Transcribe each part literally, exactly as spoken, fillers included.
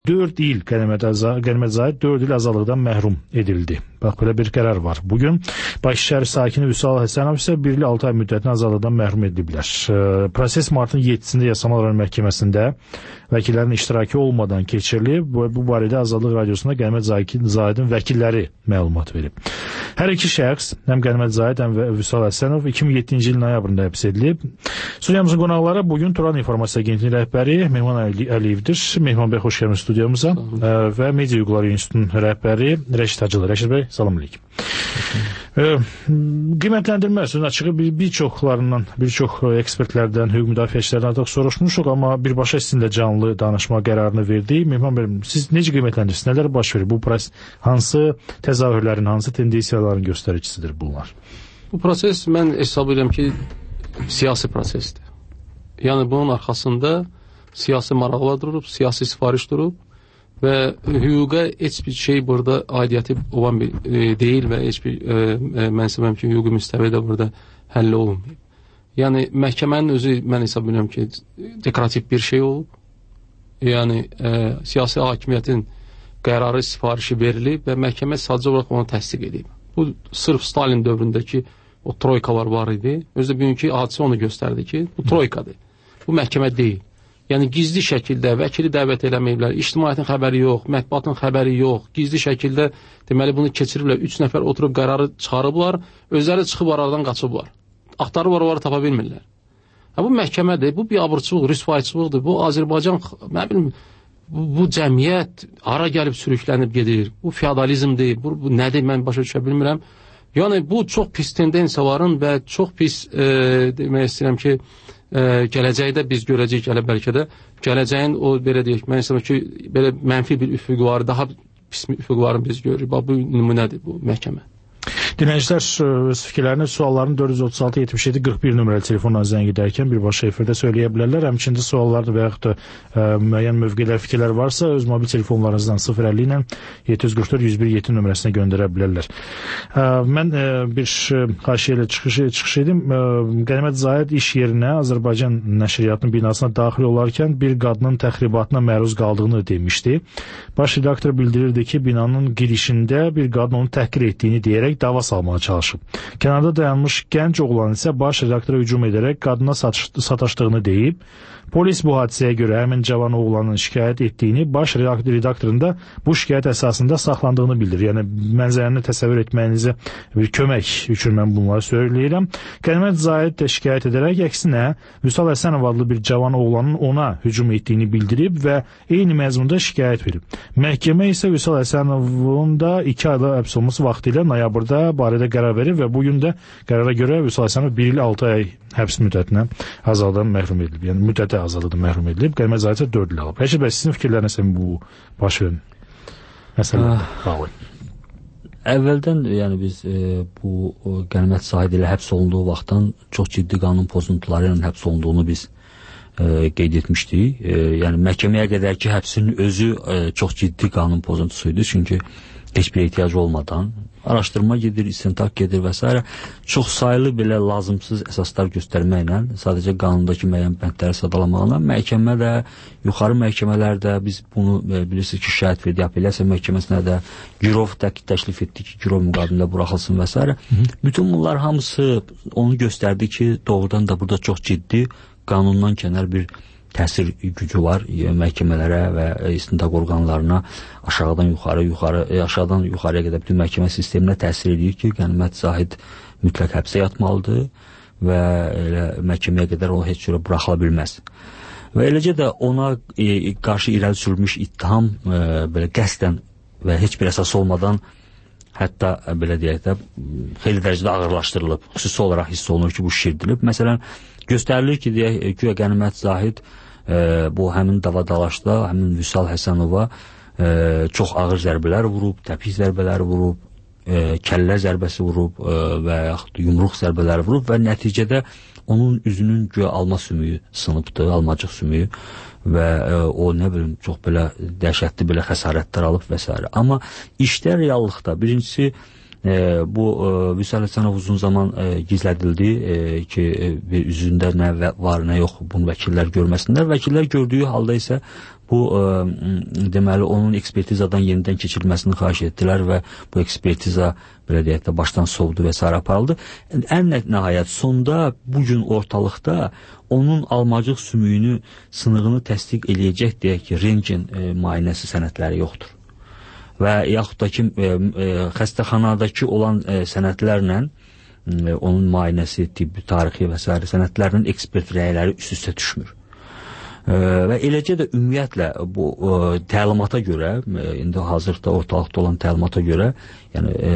dörd il Qənimət Zahid dörd il azadlıqdan məhrum edildi. Bax, belə bir qərar var. Bugün Bakışəhər sakini Vüsal Həsənov isə bir il altı ay müddətinə azadlıqdan məhrum ediliblər. Proses martın yeddisində Yasama Rayon Məhkəməsində vəkillərin iştirakı olmadan keçirilib. Bu barədə Azadlıq Radiosunda Qənimət Zahidin vəkilləri məlumat verib. Hər iki şəxs, həm Qənimət Zahid, həm Vüsal Həsənov iki min yeddinci il noyabrında həbs edilib. Studiyamızın qonaqları bugün Turan İnformasiya Agentliyi rəhbəri Mehman Əliyevdir. Mehman bəy, xoş gəlmisiniz studiyamıza. Və Media Hüquqları İnstitutunun rəhbəri Rəşid Hacılı. Rəşid bəy, salam əleykum. Qiymətləndirmə sözün açığı bir çoxlarından, bir çox ekspertlərdən, hüquq müdafiəçilərdən artıq soruşmuşuq, amma birbaşa sizinlə canlı danışma qərarını verdik. Mehman bəy, siz necə qiymətləndirirsiniz? Nələr baş verir? Bu proses hansı təzahürlərin, hansı tendensiyaların göstəricisidir bunlar? Bu proses mən hesab edirəm ki, siyasi prosesdir. Yəni bunun arxasında siyasi maraqlar durub, siyasi sifariş durub və hüquqa heç bir şey burada aidiyyəti olan bir e, deyil və heç bir e, e, mən sevəm ki, hüquqi müstəvidə burada həll olunmayıb. Yəni məhkəmənin özü mən hesab edirəm ki, dekorativ bir şey olub. Yəni e, siyasi hakimiyyətin qərarı sifarişi verilib və məhkəmə sadəcə olaraq onu təsdiq edib. Bu sırf Stalin dövründəki o troykalar var idi. Özdə bugünkü hadisə onu göstərdi ki, bu troykadır. Bu məhkəmə deyil. Yəni gizli şəkildə vəkili dəvət eləməyiblər, ictimaiyyətin xəbəri yox, mətbuatın xəbəri yox, gizli şəkildə deməli bunu keçiriblər, üç nəfər oturub qərarı çıxarıblar, özləri çıxıb aradan qaçıblar. Axtarıb oraları tapa bilmirlər. Ha, bu məhkəmədir, bu bir abırçılıq, rüsvayçılıqdır, bu Azərbaycan, nə bilim, bu, bu cəmiyyət hara gəlib sürüklənib gedir, bu feodalizmdir, bu, bu nədir, mən başa düşə bilmirəm. Yəni bu çox pis tendensiyaların və çox pis e, demək istəyirəm ki, e, gələcəkdə biz görəcəyik, elə bəlkə də gələcəyin o belə deyək, mən istəyirəm ki, belə mənfi bir üfüqü var, daha pis üfüqlərini biz görürük. Bu nümunədir bu məhkəmə. Dinləyicilər öz fikirlərini, suallarını dörd yüz otuz altı yetmiş yeddi qırx bir nömrəli telefonla zəng edərkən birbaşa efirdə söyləyə bilərlər. Həmçində suallarda və yaxud da ə, müəyyən mövqelər, fikirlər varsa öz mobil telefonlarınızdan sıfır əlli ilə yeddi yüz qırx dörd yüz bir yeddi nömrəsinə göndərə bilərlər. Ə, mən ə, bir xahişə ilə çıxış, çıxış edim. Ə, Qənimət Zahid iş yerinə Azərbaycan nəşriyyatının binasına daxil olarkən bir qadının təxribatına məruz qaldığını demişdi. Baş redaktor bildirirdi ki, binanın girişində bir qadın onu təhqir etdiyini deyərək dava salmağa çalışıb. Kənarda dayanmış gənc oğlan isə baş redaktora hücum edərək qadına sataşdığını deyib. Polis bu hadisəyə görə həmin cavan oğlanın şikayət etdiyini, baş redaktorun da bu şikayət əsasında saxlandığını bildirir. Yəni, mənzərəni təsəvvür etməyinizə bir kömək üçün mən bunları söyləyirəm. Qənimət Zahid də şikayət edərək, əksinə, Vüsal Həsənov adlı bir cavan oğlanın ona hücum etdiyini bildirib və eyni məzmunda şikayət verib. Məhkəmə isə Vüsal Həsənovun da iki ayda həbs olması vaxtı ilə noyabrda barədə qərar verib və bugün də qərara görə Vüsal Həsənov bir il altı ay həbs müddətinə azadlıqdan məhrum edilib. Yəni, müddəti azadlıqdan məhrum edilib. Qənimət Zahid isə dörd il alıb. Rəşid bəy, sizin fikirləriniz bu baş verin məsələdə bağlı? Əvvəldən, yəni biz e, bu Qənimət Zahid ilə həbs olunduğu vaxtdan çox ciddi qanun pozuntuları ilə həbs olunduğunu biz e, qeyd etmişdik. E, yəni məhkəməyə qədər ki, həbsin özü e, çox ciddi qanun pozuntusuydu. Çünki heç bir ehtiyac olmadan araşdırma gedir, istintaq gedir və s. Çox sayılı belə lazımsız əsaslar göstərməklə, sadəcə qanundakı müəyyən bəndləri sadalamaqla məhkəmə də, yuxarı məhkəmələr də biz bunu e, bilirsiniz ki, şəhid verdi, apellyasiya məhkəməsinə də girov təklif etdi ki, girov müqabilində buraxılsın və s. Bütün bunlar hamısı onu göstərdi ki, doğrudan da burada çox ciddi qanundan kənar bir təsir gücü var məhkəmələrə və istintaq orqanlarına aşağıdan yuxarı, yuxarı, aşağıdan yuxarıya qədər bütün məhkəmə sisteminə təsir edir ki, Qənimət Zahid mütləq həbsə yatmalıdır və elə məhkəməyə qədər o heç cürə buraxıla bilməz. Və eləcə də ona e, qarşı irəli sürülmüş ittiham e, belə qəsdən və heç bir əsas olmadan hətta e, belə deyək də xeyli dərəcədə ağırlaşdırılıb, xüsusi olaraq hiss olunur ki, bu şişirdilib. Məsələn, göstərilir ki, deyək, güya Qənimət Zahid e, bu həmin davadalaşda, həmin Vüsal Həsənova e, çox ağır zərbələr vurub, təpik zərbələri vurub, e, kəllə zərbəsi vurub e, və yaxud yumruq zərbələri vurub və nəticədə onun üzünün güya alma sümüyü sınıbdır, almacıq sümüyü və e, o nə bilim çox belə dəhşətli belə xəsarətlər alıb və s. Amma işdə reallıqda birincisi e, bu e, Vüsal Həsənov uzun zaman e, gizlədildi e, ki, e, üzündə nə var, nə yox, bunu vəkillər görməsinlər. Vəkillər gördüyü halda isə bu e, deməli onun ekspertizadan yenidən keçirilməsini xahiş etdilər və bu ekspertiza belə deyək də başdan sovdu və sair aparıldı. Ən nəhayət sonda bu gün ortalıqda onun almacıq sümüyünü, sınığını təsdiq eləyəcək deyək ki, rentgen e, müayinəsi sənədləri yoxdur. Və yaxud da ki, e, e, xəstəxanadakı olan e, sənədlərlə e, onun müayinəsi, tibbi, tarixi və s. sənədlərinin ekspert rəyləri üst-üstə düşmür. E, və eləcə də ümumiyyətlə bu e, təlimata görə, e, indi hazırda ortalıqda olan təlimata görə, yəni e,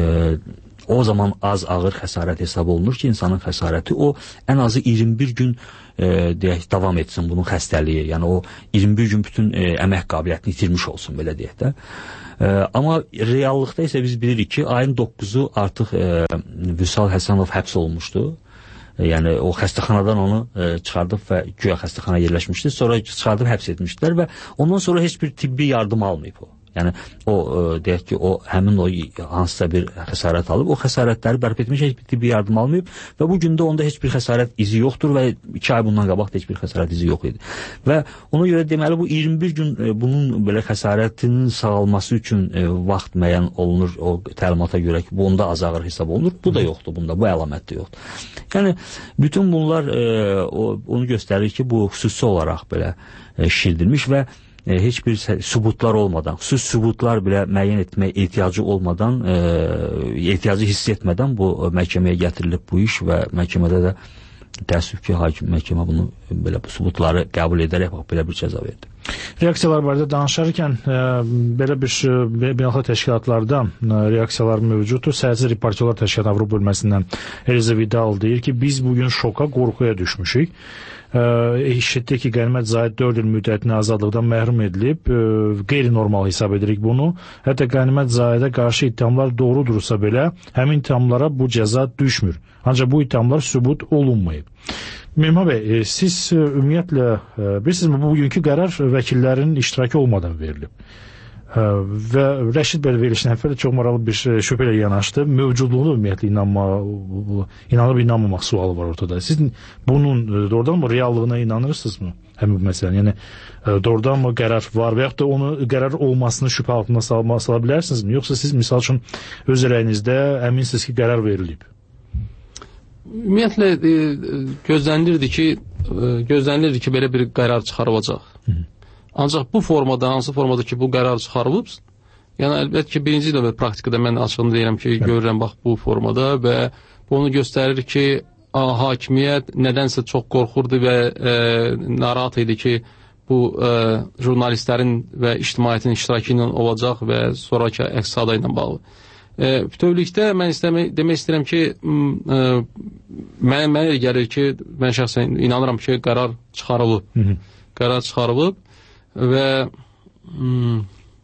o zaman az ağır xəsarət hesab olunur ki, insanın xəsarəti o ən azı iyirmi bir gün e, deyək, davam etsin bunun xəstəliyi. Yəni o iyirmi bir gün bütün e, əmək qabiliyyətini itirmiş olsun, belə deyək də. E, amma reallıqda isə biz bilirik ki, ayın doqquzu artıq e, Vüsal Həsənov həbs olunmuşdu. E, yəni o xəstəxanadan onu e, çıxardıb və güya xəstəxana yerləşmişdi. Sonra çıxardıb həbs etmişdilər və ondan sonra heç bir tibbi yardım almayıb o. Yəni o e, deyək ki, o həmin o hansısa bir xəsarət alıb, o xəsarətləri bərpa etmiş, heç bir tibbi yardım almayıb və bu gündə onda heç bir xəsarət izi yoxdur və iki ay bundan qabaq heç bir xəsarət izi yox idi. Və ona görə deməli bu iyirmi bir gün e, bunun belə xəsarətinin sağalması üçün e, vaxt müəyyən olunur o təlimata görə ki, bu onda az ağır hesab olunur. Bu da yoxdur bunda, bu əlamət də yoxdur. Yəni bütün bunlar e, o, onu göstərir ki, bu xüsusi olaraq belə e, şişirdilmiş və E, heç bir sübutlar olmadan, xüsus sübutlar belə müəyyən etməyə ehtiyacı olmadan, e, ehtiyacı hiss etmədən bu məhkəməyə gətirilib bu iş və məhkəmədə də təəssüf ki, hakim məhkəmə bunu belə bu sübutları qəbul edərək bax, belə bir cəza verdi. Reaksiyalar barədə danışarkən e, belə bir beynəlxalq təşkilatlardan e, reaksiyalar mövcuddur. Səhərci Reportyorlar Təşkilatı Avropa bölməsindən Eliza Vidal deyir ki, biz bugün şoka, qorxuya düşmüşük. Eşitdik ki, Qənimət Zahid dörd il müddətinə azadlıqdan məhrum edilib, e, qeyri-normal hesab edirik bunu. Hətta Qənimət Zahidə qarşı ittihamlar doğrudursa belə, həmin ittihamlara bu cəza düşmür. Ancaq bu ittihamlar sübut olunmayıb. Mehmet bəy, e, siz e, ümumiyyətlə e, bilirsinizmi, bu bugünkü qərar vəkillərin iştirakı olmadan verilib. E, və Rəşid bəy verilişinə həfədə çox maraqlı bir şübhə ilə yanaşdı. Mövcudluğuna ümumiyyətlə inanma, inanıb inanmamaq sualı var ortada. Siz bunun doğrudan mı reallığına inanırsınızmı? Həmin bu məsələn, yəni doğrudan mı qərar var və yaxud da onu qərar olmasını şübhə altında salma, sala bilərsinizmi? Yoxsa siz misal üçün öz rəyinizdə əminsiniz ki, qərar verilib? Ümumiyyətlə e, gözlənilirdi ki, e, gözlənilirdi ki, belə bir qərar çıxarılacaq. Hı -hı. Ancaq bu formada, hansı formada ki, bu qərar çıxarılıb, yəni əlbəttə ki, birinci növbə praktikada mən açığını deyirəm ki, evet. Görürəm bax bu formada və bu onu göstərir ki, a, hakimiyyət nədənsə çox qorxurdu və e, narahat idi ki, bu e, jurnalistlərin və ictimaiyyətin iştirakı ilə olacaq və sonraki əks-sada ilə bağlı. E, bütövlükdə mən istəmək, demək istəyirəm ki, e, mən, mənə elə gəlir ki, mən şəxsən inanıram ki, qərar çıxarılıb. Hı -hı. Qərar çıxarılıb və hmm,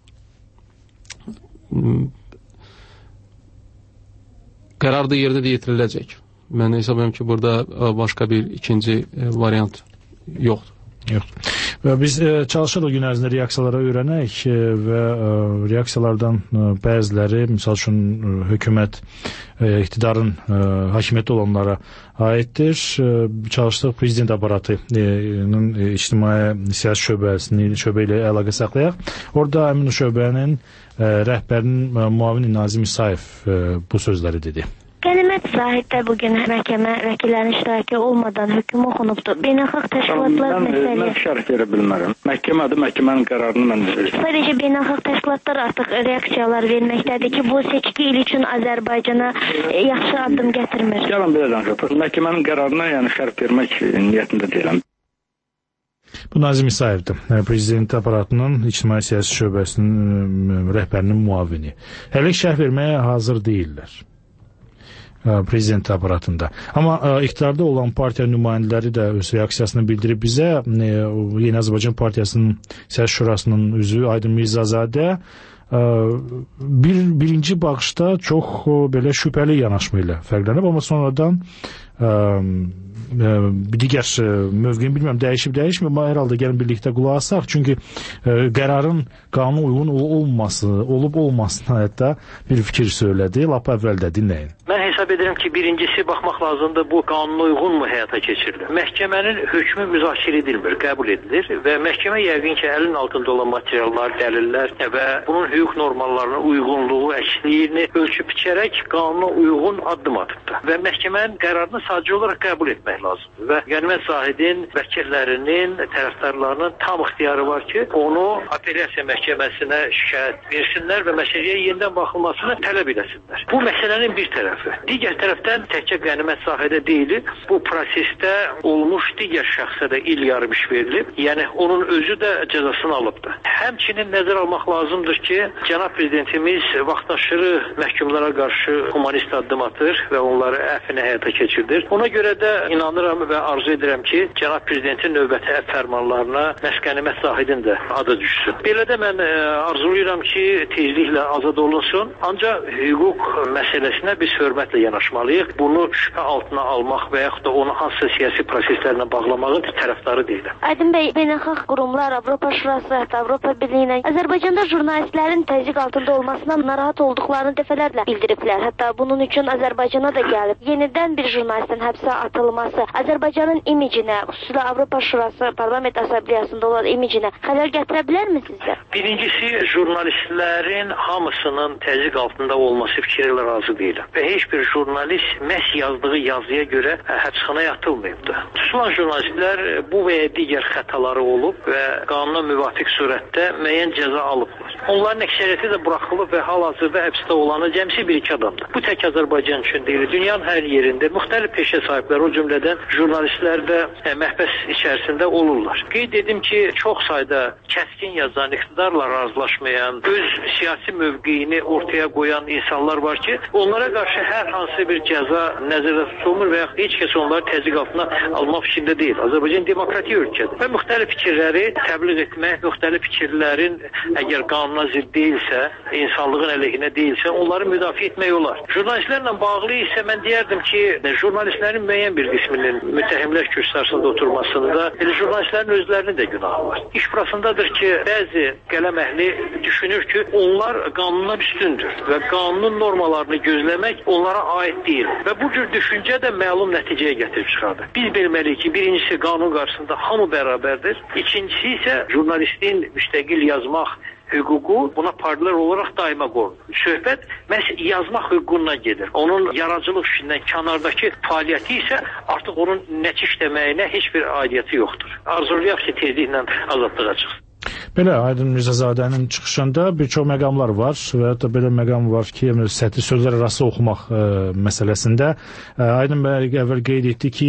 qərar da yerdə də yetiriləcək. Mən hesab edirəm ki, burada başqa bir ikinci variant yoxdur. Yox. Və biz e, çalışırıq gün ərzində reaksiyalara öyrənək e, və e, reaksiyalardan e, bəziləri, misal üçün e, hökumət, e, iktidarın e, hakimiyyəti olanlara aiddir. E, çalışdıq prezident aparatının e, ictimai siyasi şöbəsini, şöbə ilə əlaqə saxlayaq. Orada həmin şöbənin e, rəhbərinin e, müavini Nazim İsayev e, bu sözləri dedi. Qənimət Zahiddə bugün məhkəmə vəkillərin iştirakı olmadan hökm oxunubdur. Beynəlxalq təşkilatlar məsələ... Mən şərh verə bilmərəm. Məhkəmədir, məhkəmənin qərarını mən verirəm. Sadəcə beynəlxalq təşkilatlar artıq reaksiyalar verməkdədir ki, bu seçki il üçün Azərbaycana yaxşı addım gətirmir. Gəlin belə danışaq. Məhkəmənin qərarına yəni şərh vermək niyyətində deyiləm. Bu Nazim İsayevdir. Prezident aparatının ictimai siyasi şöbəsinin rəhbərinin müavini. Hələ şərh verməyə hazır deyirlər. Prezident aparatında. Amma ə, iqtidarda olan partiya nümayəndələri də öz reaksiyasını bildirib bizə. E, Yeni Azərbaycan Partiyasının Siyasi Şurasının üzvü Aydın Mirzazadə ə, bir, birinci baxışda çox ə, belə şübhəli yanaşma ilə fərqlənib, amma sonradan ə, bir digər mövqeyin bilmirəm dəyişib dəyişmir, amma hər halda gəlin birlikdə qulaq asaq. Çünki qərarın qanuna uyğun olması, olub olmasına hətta bir fikir söylədi. Lap əvvəldə dinləyin. Mən hesab edirəm ki, birincisi baxmaq lazımdır, bu qanuna uyğun mu həyata keçirilir? Məhkəmənin hökmü müzakirə edilmir, qəbul edilir və məhkəmə yəqin ki, əlin altında olan materiallar, dəlillər və bunun hüquq normalarına uyğunluğu, əksliğini ölçüb biçərək qanuna uyğun addım atıbdır. Və məhkəmənin qərarını sadəcə olaraq qəbul etmək lazımdır və qənimət zahidin, vəkillərinin, tərəfdarlarının tam ixtiyarı var ki, onu apellyasiya məhkəməsinə şikayət versinlər və məsələyə yenidən baxılmasını tələb edəsinlər. Bu məsələnin bir tərəfi. Digər tərəfdən təkcə qənimət sahidə deyil, bu prosesdə olmuş digər şəxsə də il yarım iş verilib. Yəni onun özü də cəzasını alıbdır. Həmçinin nəzər almaq lazımdır ki, cənab prezidentimiz vaxtaşırı məhkumlara qarşı humanist addım atır və onları əfvinə həyata keçirdir. Ona görə də inanıram və arzu edirəm ki, cənab prezidentin növbəti əf fərmanlarına məhz qənimət sahidin də adı düşsün. Belə də mən arzulayıram ki, tezliklə azad olunsun. Ancaq hüquq məsələsinə biz hörmətlə yanaşmalıyıq. Bunu şübhə altına almaq və yaxud da onu hansısa siyasi proseslərlə bağlamağın tərəfdarı deyiləm. Aydın bəy, beynəlxalq qurumlar, Avropa Şurası, hətta Avropa Birliyinə Azərbaycanda jurnalistlərin təzyiq altında olmasından narahat olduqlarını dəfələrlə bildiriblər. Hətta bunun üçün Azərbaycana da gəlib. Yenidən bir jurnalistin həbsə atılması Azərbaycanın imicinə, xüsusilə Avropa Şurası Parlament Assambleyasında olan imicinə xələl gətirə bilərmi sizdə? Birincisi, jurnalistlərin hamısının təzyiq altında olması fikirlə razı deyiləm. Və heç bir jurnalist məhz yazdığı yazıya görə həbsxanaya atılmayıbdır. Tutulan jurnalistlər bu və ya digər xətaları olub və qanuna müvafiq surətdə müəyyən cəza alıblar. Onların əksəriyyəti də buraxılıb və hal-hazırda həbsdə olanı cəmsi bir-iki adamdır. Bu tək Azərbaycan üçün deyil, dünyanın hər yerində müxtəlif peşə sahibləri, o cümlədən jurnalistlər də məhbəs içərisində olurlar. Qeyd edim ki, çox sayda kəskin yazan, iqtidarla razılaşmayan, öz siyasi mövqeyini ortaya qoyan insanlar var ki, onlara qarşı hər hansı bir cəza nəzərdə tutulmur və yaxud heç kəs onları təzyiq altına almaq fikrində deyil. Azərbaycan demokratik ölkədir və müxtəlif fikirləri təbliğ etmək, müxtəlif fikirlərin əgər qanuna zidd deyilsə, insanlığın əleyhinə deyilsə, onları müdafiə etmək olar. Jurnalistlərlə bağlı isə mən deyərdim ki, jurnalistlərin müəyyən bir qisminin müttəhimlər kürsüsündə oturmasında elə jurnalistlərin özlərinin də günahı var. İş burasındadır ki, bəzi qələm əhli düşünür ki, onlar qanuna üstündür və qanunun normalarını gözləmək onlara aid deyil. Və bu cür düşüncə də məlum nəticəyə gətirib çıxardır. Biz bilməliyik ki, birincisi qanun qarşısında hamı bərabərdir. İkincisi isə jurnalistin müstəqil yazmaq hüququ buna paralel olaraq daima qorunur. Söhbət məhz yazmaq hüququndan gedir. Onun yaradıcılıq işindən kənardakı fəaliyyəti isə artıq onun nəçi işləməyinə heç bir aidiyyəti yoxdur. Arzulayaq ki, tezliklə azadlığa çıxsın. Belə Aydın Mirzazadənin çıxışında bir çox məqamlar var və hətta belə məqam var ki, səthi sözlər arası oxumaq ə, məsələsində ə, Aydın bəy əvvəl qeyd etdi ki,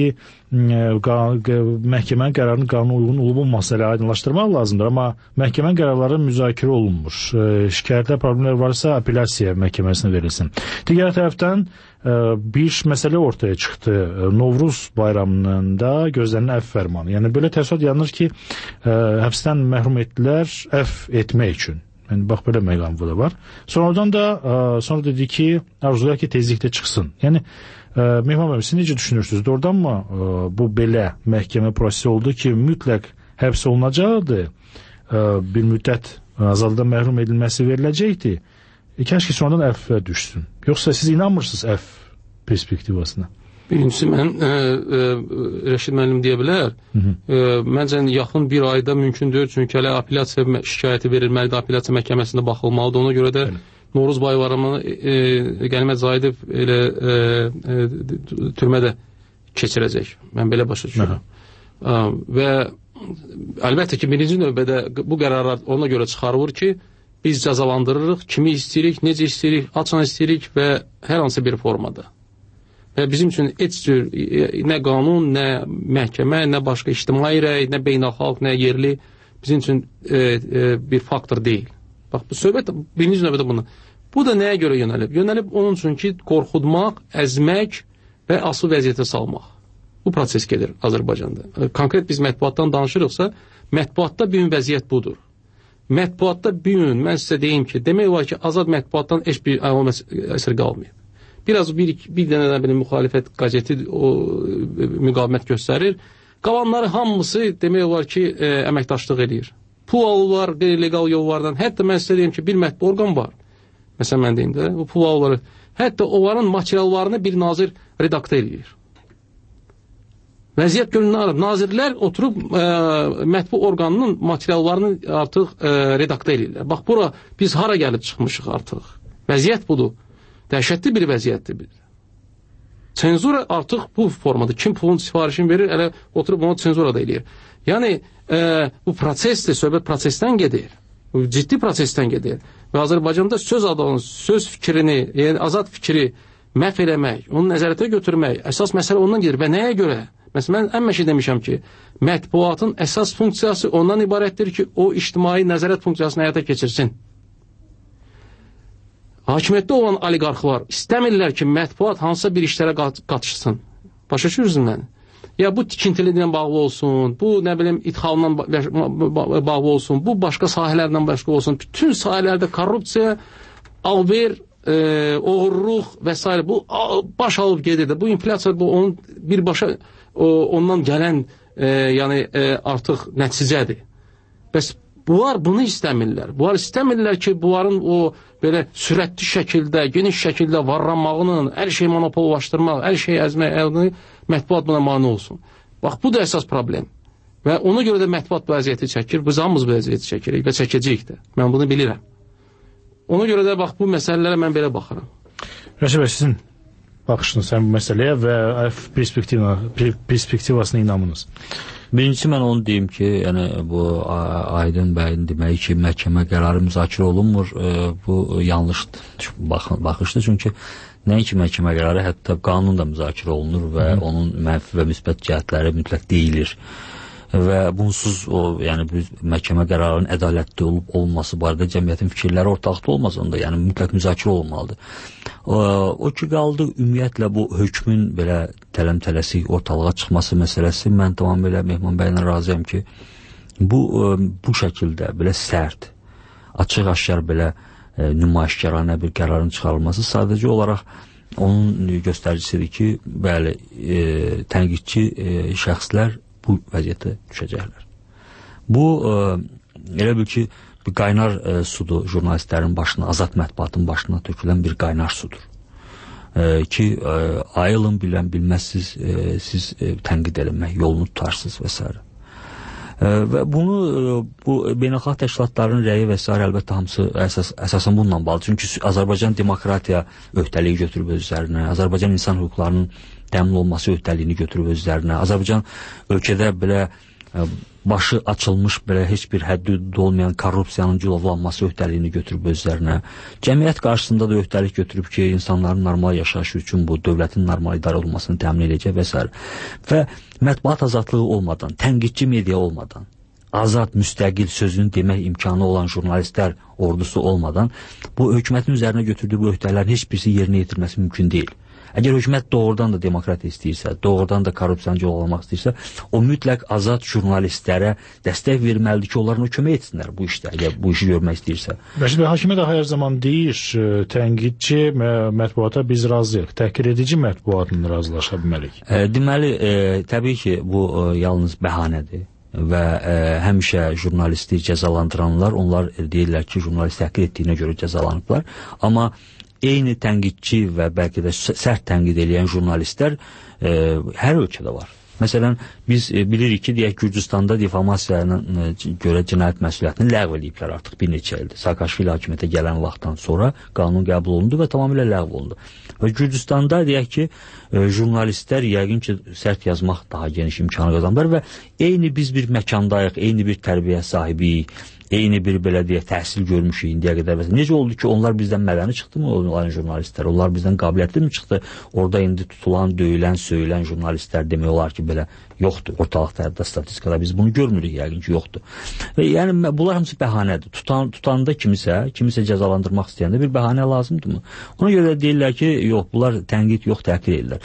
ə, məhkəmənin qərarının qanuna uyğun olunması ilə aydınlaşdırmaq lazımdır, amma məhkəmənin qərarları müzakirə olunmur. Ə, şikayətlər, problemlər varsa apellyasiya məhkəməsinə verilsin. Digər tərəfdən bir məsələ ortaya çıxdı. Novruz bayramında gözlənilən əf fərmanı. Yəni belə təəssürat yaranır ki, həbsdən məhrum etdilər əf etmək üçün. Yəni bax belə məqam da var. Sonradan da sonra dedi ki, arzulayaq ki, tezliklə çıxsın. Yəni Mehman bəy, siz necə düşünürsünüz? Doğrudanmı bu belə məhkəmə prosesi oldu ki, mütləq həbs olunacaqdı, bir müddət azaldan məhrum edilməsi veriləcəkdi. E, kəşki sonradan əffə düşsün. Yoxsa siz inanmırsınız əff perspektivasına? Birincisi, mən e, e, Rəşid müəllim deyə bilər. E, məncə yaxın bir ayda mümkündür. Çünki hələ apellyasiya şikayəti verilməlidir. Apellyasiya məhkəməsində baxılmalıdır. Ona görə də Bəli. Novruz bayramını e, Qənimət Zahidov elə e, e, türmədə keçirəcək. Mən belə başa düşürəm. E, və əlbəttə ki, birinci növbədə bu qərarlar ona görə çıxarılır ki, biz cəzalandırırıq, kimi istəyirik, necə istəyirik, açan istəyirik və hər hansı bir formada. Və bizim üçün heç cür nə qanun, nə məhkəmə, nə başqa ictimai rəy, nə beynəlxalq, nə yerli bizim üçün e, e, bir faktor deyil. Bax, bu söhbət birinci növbədə bunu. Bu da nəyə görə yönəlib? Yönəlib onun üçün ki, qorxudmaq, əzmək və asıl vəziyyətə salmaq. Bu proses gedir Azərbaycanda. Konkret biz mətbuatdan danışırıqsa, mətbuatda bir vəziyyət budur. Mətbuatda bir gün, mən sizə deyim ki, demək olar ki, azad mətbuatdan heç bir əsər qalmayıb. biraz bir, bir dənə belə müxalifət qəzeti o müqavimət göstərir. Qalanları hamısı demək olar ki, e, əməkdaşlıq edir. Pul alırlar qeyri-legal yollardan. Hətta mən sizə deyim ki, bir mətbu orqan var. Məsələn, mən deyim də, bu pul alırlar. Hətta onların materiallarını bir nazir redaktə edir. Vəziyyət görünür, nazirlər oturub e, mətbu orqanının materiallarını artıq e, redaktə edirlər. Bax, bura biz hara gəlib çıxmışıq artıq. Vəziyyət budur. Dəhşətli bir vəziyyətdir. Senzura artıq bu formada. Kim pulun sifarişini verir, elə oturub onu senzura da edir. Yəni, e, bu prosesdir, söhbət prosesdən gedir. Bu ciddi prosesdən gedir. Və Azərbaycanda söz adamının söz fikrini, yəni azad fikri məhv eləmək, onu nəzarətə götürmək, əsas məsələ ondan gedir. Və nəyə görə? Məsələn, mən ən məşə demişəm ki, mətbuatın əsas funksiyası ondan ibarətdir ki, o ictimai nəzarət funksiyasını həyata keçirsin. Hakimiyyətdə olan oliqarxlar istəmirlər ki, mətbuat hansısa bir işlərə qatışsın. Başa düşürsünüz məni? Ya bu tikintililə bağlı olsun, bu nə bilim idxalla bağlı olsun, bu başqa sahələrlə başqa olsun. Bütün sahələrdə korrupsiya, alver, e, oğurluq və s. bu baş alıb gedir. Bu inflyasiya bu onun birbaşa o, ondan gələn e, yəni e, artıq nəticədir. Bəs bunlar bunu istəmirlər. Bunlar istəmirlər ki, bunların o belə sürətli şəkildə, geniş şəkildə varlanmağının, hər şeyi monopollaşdırmaq, hər şeyi əzmək, mətbuat buna mane olsun. Bax, bu da əsas problem. Və ona görə də mətbuat bu əziyyəti çəkir, biz hamımız bu əziyyəti çəkirik və çəkəcəyik də. Mən bunu bilirəm. Ona görə də bax, bu məsələlərə mən belə baxıram. Rəşid bəy, sizin baxışınız həm bu məsələyə və perspektivasına inamınız. Birincisi mən onu deyim ki, yəni bu Aydın bəyin deməyi ki, məhkəmə qərarı müzakirə olunmur, e, bu yanlışdır, baxışdır. Çünki nəinki məhkəmə qərarı, hətta qanun da müzakirə olunur və Hı. onun mənfi və müsbət cəhətləri mütləq deyilir. Və bunsuz o, yəni məhkəmə qərarının ədalətli olub olması barədə cəmiyyətin fikirləri ortaqda olmasa da, yəni mütləq müzakirə olmalıdır. O, o ki qaldı ümumiyyətlə bu hökmün belə tələm-tələsik ortalığa çıxması məsələsi, mən tamamilə Mehman bəylə razıyam ki, bu bu şəkildə belə sərt, açıq-aşkar belə e, nümayişkaranə bir qərarın çıxarılması sadəcə olaraq onun göstəricisidir ki, bəli, e, tənqidçi e, şəxslər bu vəziyyətə düşəcəklər. Bu e, elə bil ki, bir qaynar e, sudur jurnalistlərin başına, azad mətbuatın başına tökülən bir qaynar sudur. E, ki, e, ayılın bilən, bilməzsiz, e, siz e, tənqid eləmək, yolunu tutarsınız və s. E, və bunu, e, bu beynəlxalq təşkilatların rəyi və s. əlbəttə hamısı əsas, əsasən bununla bağlı. Çünki Azərbaycan demokratiya öhdəliyi götürüb öz üzərinə, Azərbaycan insan hüquqlarının təmin olması öhdəliyini götürüb öz üzərinə, Azərbaycan ölkədə belə e, başı açılmış belə heç bir həddi olmayan korrupsiyanın cilovlanması öhdəliyini götürüb özlərinə. Cəmiyyət qarşısında da öhdəlik götürüb ki, insanların normal yaşayışı üçün bu dövlətin normal idarə olunmasını təmin edəcək və s. Və mətbuat azadlığı olmadan, tənqidçi media olmadan, azad, müstəqil sözünü demək imkanı olan jurnalistlər ordusu olmadan bu hökumətin üzərinə götürdüyü bu öhdəliklərin heç birisi yerinə yetirməsi mümkün deyil. Əgər hökumət doğrudan da demokratiya istəyirsə, doğrudan da korrupsiyanı cilovlamaq istəyirsə, o mütləq azad jurnalistlərə dəstək verməlidir ki, onların o kömək etsinlər bu işdə, əgər bu işi görmək istəyirsə. Rəşid bəy, hakimiyyət hər zaman deyir, tənqidçi mətbuata biz razıyıq, təhqir edici mətbuatla razılaşa bilmərik. E, deməli, e, təbii ki, bu e, yalnız bəhanədir. Və e, həmişə jurnalisti cəzalandıranlar, onlar deyirlər ki, jurnalist təhqir etdiyinə görə cəzalanıblar. Amma eyni tənqidçi və bəlkə də sərt tənqid edən jurnalistlər e, hər ölkədə var. Məsələn, biz e, bilirik ki, deyək Gürcüstanda difamasiyanın e, görə cinayət məsuliyyətini ləğv ediblər artıq bir neçə ildir. Saakashvili hakimiyyətə gələn vaxtdan sonra qanun qəbul olundu və tamamilə ləğv olundu. Və Gürcüstanda deyək ki, e, jurnalistlər yəqin ki, sərt yazmaq daha geniş imkanı qazanırlar və eyni biz bir məkandayıq, eyni bir tərbiyə sahibiyik, eyni bir belə deyək təhsil görmüşük indiyə qədər. Necə oldu ki, onlar bizdən mədəni çıxdımı onların jurnalistlər? Onlar bizdən qabiliyyətli mi çıxdı? Orada indi tutulan, döyülən, söyülən jurnalistlər demək olar ki, belə yoxdur. Ortalıqda, statistikada biz bunu görmürük, yəqin ki, yoxdur. Və yəni bunlar hamısı bəhanədir. Tutan, tutanda kimisə, kimisə cəzalandırmaq istəyəndə bir bəhanə lazımdırmı? Ona görə deyirlər ki, yox, bunlar tənqid yox, təhqir edirlər.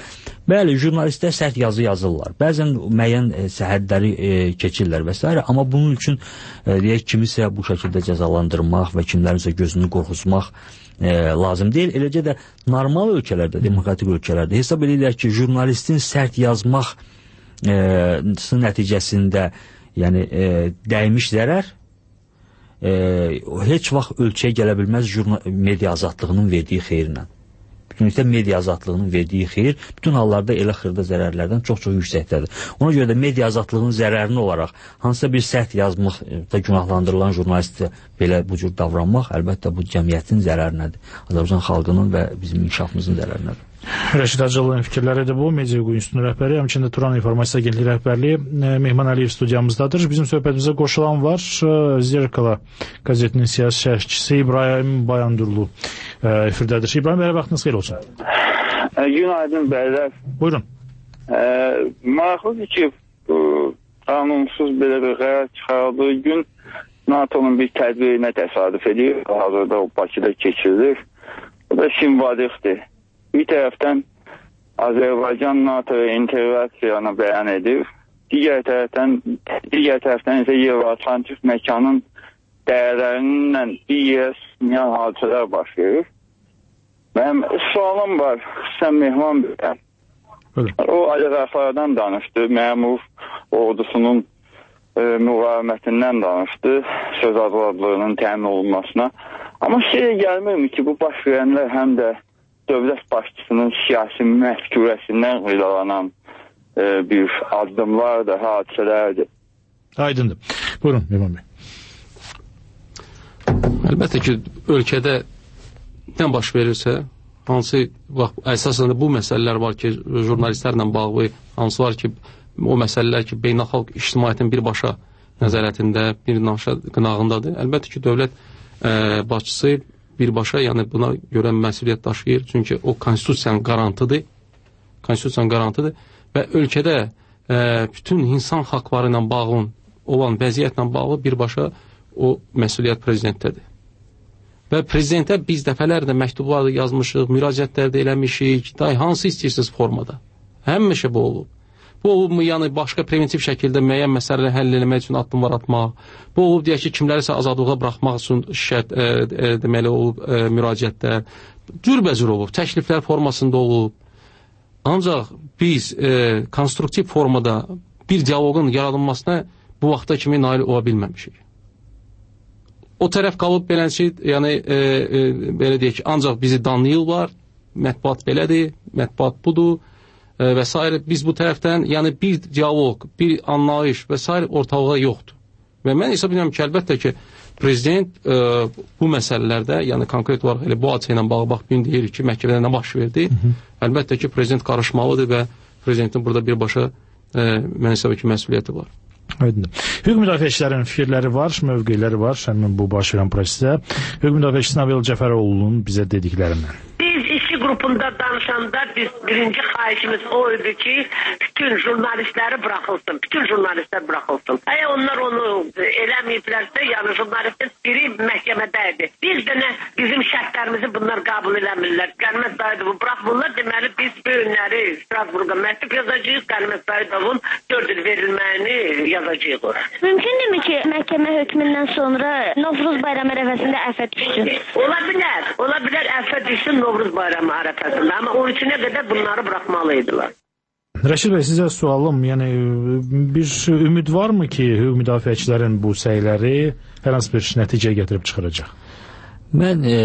Bəli, jurnalistlər sərt yazı yazırlar. Bəzən müəyyən e, səhədləri e, keçirlər və s. Amma bunun üçün e, deyək, kimisə bu şəkildə cəzalandırmaq və kimlərinsə gözünü qorxutmaq e, lazım deyil. Eləcə də normal ölkələrdə, demokratik ölkələrdə hesab edirlər ki, jurnalistin sərt yazmaq e, nəticəsində yəni e, dəymiş zərər e, heç vaxt ölkəyə gələ bilməz media azadlığının verdiyi xeyirlə. Ümumiyyətlə media azadlığının verdiyi xeyir bütün hallarda elə xırda zərərlərdən çox-çox yüksəkdədir. Ona görə də media azadlığının zərərini olaraq hansısa bir sərt yazmaqda günahlandırılan jurnalistə belə bu cür davranmaq əlbəttə bu cəmiyyətin zərərinədir. Azərbaycan xalqının və bizim inkişafımızın zərərinədir. Rəşid Hacıoğlu'nun fikirləri də bu. Media Hüquq İnstitutunun rəhbəri, həmçinin Turan İnformasiya Agentliyi rəhbərliyi Mehman Əliyev studiyamızdadır. Bizim söhbətimizə qoşulan var. Zerkala qəzetinin siyasi şərhçisi İbrahim Bayandurlu efirdədir. İbrahim bəyə vaxtınız xeyir olsun. Günaydın bəylər. Buyurun. E, maraqlıdır ki, bu qanunsuz belə bir qərar çıxarıldığı gün NATO'nun bir tədbirinə təsadüf edir. Hazırda o Bakıda keçirilir. Bu da simvolikdir. Bir tərəfdən Azərbaycan NATO'ya inteqrasiyanı bəyan edir. Digər tərəfdən, digər tərəfdən isə Euro-Atlantik məkanın dəyərlərindən bir yerə sinyan hadisələr baş verir. Mənim sualım var, sən Mehman bəyə. O oliqarxlardan danışdı, məmur ordusunun e, müqavimətindən danışdı, söz azadlığının təmin olunmasına. Amma şeyə gəlmirmi ki, bu baş verənlər həm də dövlət başçısının siyasi məfkurəsindən qidalanan e, bir addımlardır, hadisələrdir. Aydındır. Buyurun, Mehman bəy. Əlbəttə ki, ölkədə nə baş verirsə, hansı bax, əsasən bu məsələlər var ki, jurnalistlərlə bağlı, hansı var ki, o məsələlər ki, beynəlxalq ictimaiyyətin birbaşa nəzarətində, bir naşa qınağındadır. Əlbəttə ki, dövlət e, başçısı birbaşa, yəni buna görə məsuliyyət daşıyır. Çünki o konstitusiyanın qarantıdır. Konstitusiyanın qarantıdır və ölkədə e, bütün insan haqları ilə bağlı olan vəziyyətlə bağlı birbaşa o məsuliyyət prezidentdədir. Və prezidentə biz dəfələrlə məktublar yazmışıq, müraciətlər də eləmişik, day hansı istəyirsiniz formada. Həmişə bu olub. Bu olub mu, yəni başqa preventiv şəkildə müəyyən məsələləri həll eləmək üçün addımlar atmaq. Bu olub, deyək ki, kimlərisə azadlığa buraxmaq üçün şərt, e, e, deməli olub, e, müraciətlər. Cürbəcür olub, təkliflər formasında olub. Ancaq biz e, konstruktiv formada bir dialoqun yaradılmasına bu vaxta kimi nail ola bilməmişik. O tərəf qalıb beləncə, yəni e, e, belə deyək ki, ancaq bizi danlayırlar, mətbuat belədir, mətbuat budur e, və s. Biz bu tərəfdən, yəni bir dialoq, bir anlayış və s. ortalığa yoxdur. Və mən hesab edirəm ki, əlbəttə ki, prezident e, bu məsələlərdə, yəni konkret olaraq elə bu hadisə ilə bağlı bax, gün deyir ki, məhkəmədə nə baş verdi, hı -hı. əlbəttə ki, prezident qarışmalıdır və prezidentin burada birbaşa e, mən hesab edirəm ki, məsuliyyəti var. Aydındır. Hüquq müdafiəçilərin fikirləri var, mövqeləri var, həmin bu baş verən prosesdə. Hüquq müdafiəçisi Nabil Cəfəroğlu'nun bizə dediklərindən. Biz işçi qrupunda danışanda biz birinci xahişimiz o idi ki, bütün jurnalistləri buraxılsın, bütün jurnalistlər buraxılsın. Əgər onlar onu eləməyiblərsə, yəni jurnalistin biri məhkəmədəydi. Bir dənə bizim şərtlərimizi bunlar qəbul eləmirlər. Qənimət Sayidovu buraxmırlar, deməli biz bu günləri Strasburqa məktub yazacağıq, Qənimət Sayidovun dörd il verilməyini yazacağıq ora. Mümkündürmü ki, məhkəmə hökmündən sonra Novruz bayramı ərəfəsində əfə düşsün? Ola bilər, ola bilər əfə düşsün Novruz bayramı ərəfəsində, amma on üçünə qədər bunları buraxmalıydılar. Rəşid bəy, sizə sualım, yəni bir ümid varmı ki, hüquq müdafiəçilərin bu səyləri hər hansı bir nəticə gətirib çıxaracaq? Mən e,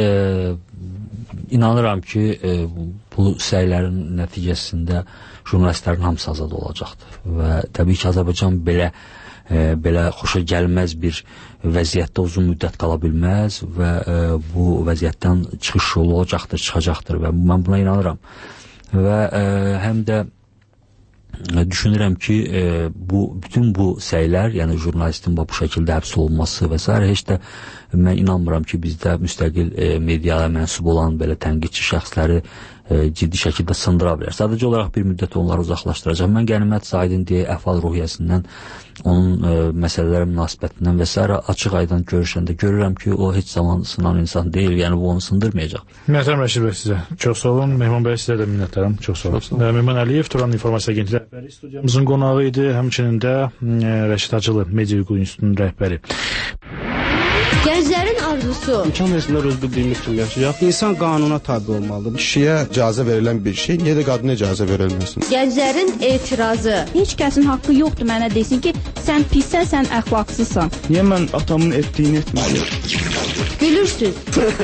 inanıram ki, e, bu səylərin nəticəsində jurnalistlərin hamısı azad olacaqdır və təbii ki, Azərbaycan belə e, belə xoşa gəlməz bir vəziyyətdə uzun müddət qala bilməz və e, bu vəziyyətdən çıxış yolu olacaqdır, çıxacaqdır və mən buna inanıram. Və e, həm də düşünürəm ki, e, bu bütün bu səylər, yəni jurnalistin bu şəkildə həbs olunması və s. heç də mən inanmıram ki, bizdə müstəqil e, mediaya mənsub olan belə tənqidçi şəxsləri e, ciddi şəkildə sındıra bilər. Sadəcə olaraq bir müddət onları uzaqlaşdıracaq. Mən Qənimət Saidin deyə əhval ruhiyyəsindən, onun e, məsələlərə münasibətindən və s. açıq aydan görüşəndə görürəm ki, o heç zaman sınan insan deyil, yəni bu onu sındırmayacaq. Minnətdaram Rəşid bəy sizə. Çox sağ olun. Mehman bəy sizə də minnətdaram. Çox sağ olun. Mehman Əliyev, Turan İnformasiya Agentliyi rəhbəri studiyamızın qonağı idi. Həmçinin də e, Rəşid Hacılı, Media Hüquq İnstitutunun rəhbəri. Gənclərin arzusu. İmkan versinlər öz bildiyimiz kimi yaşayaq. İnsan qanuna tabi olmalıdır. Kişiyə icazə verilən bir şey, niyə də qadına icazə verilməsin? Gənclərin etirazı. Heç kəsin haqqı yoxdur mənə desin ki, sən pissən, sən əxlaqsızsan. Niyə mən atamın etdiyini etməliyim? Gülürsüz.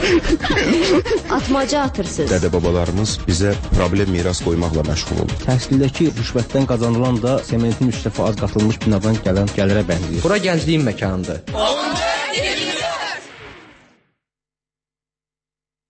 Atmaca atırsınız. Dədə-babalarımız bizə problem miras qoymaqla məşğul olur. Təhsildəki rüşvətdən qazanılan da sementin üç dəfə az qatılmış binadan gələn gəlirə bənzəyir. Bura gəncliyin məkanıdır.